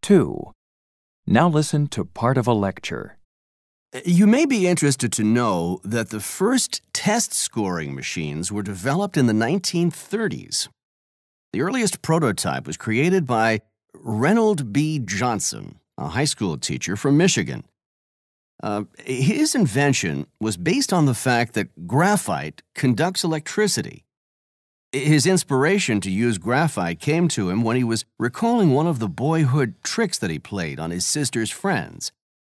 2. Now listen to part of a lecture. You may be interested to know that the first test scoring machines were developed in the 1930s. The earliest prototype was created by Reynold B. Johnson, a high school teacher from Michigan. His invention was based on the fact that graphite conducts electricity. His inspiration to use graphite came to him when he was recalling one of the boyhood tricks that he played on his sister's friends.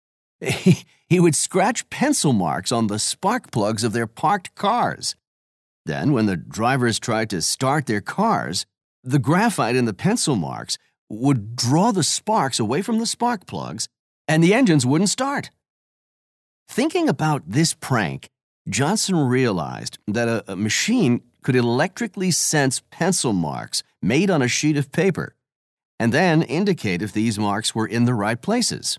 He would scratch pencil marks on the spark plugs of their parked cars. Then, when the drivers tried to start their cars, the graphite in the pencil marks would draw the sparks away from the spark plugs, and the engines wouldn't start. Thinking about this prank, Johnson realized that a machine could electrically sense pencil marks made on a sheet of paper, and then indicate if these marks were in the right places.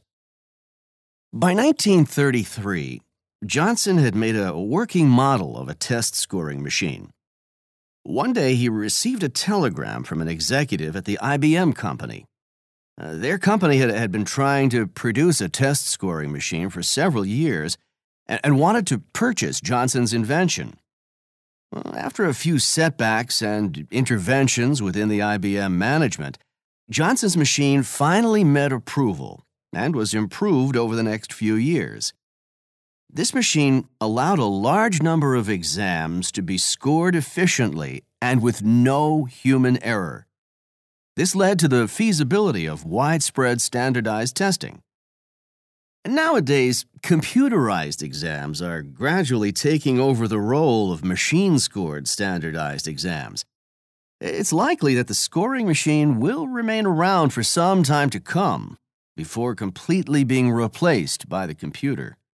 By 1933, Johnson had made a working model of a test scoring machine. One day, he received a telegram from an executive at the IBM company. Their company had been trying to produce a test scoring machine for several years and wanted to purchase Johnson's invention. After a few setbacks and interventions within the IBM management, Johnson's machine finally met approval and was improved over the next few years. This machine allowed a large number of exams to be scored efficiently and with no human error. This led to the feasibility of widespread standardized testing. Nowadays, computerized exams are gradually taking over the role of machine-scored standardized exams. It's likely that the scoring machine will remain around for some time to come before completely being replaced by the computer.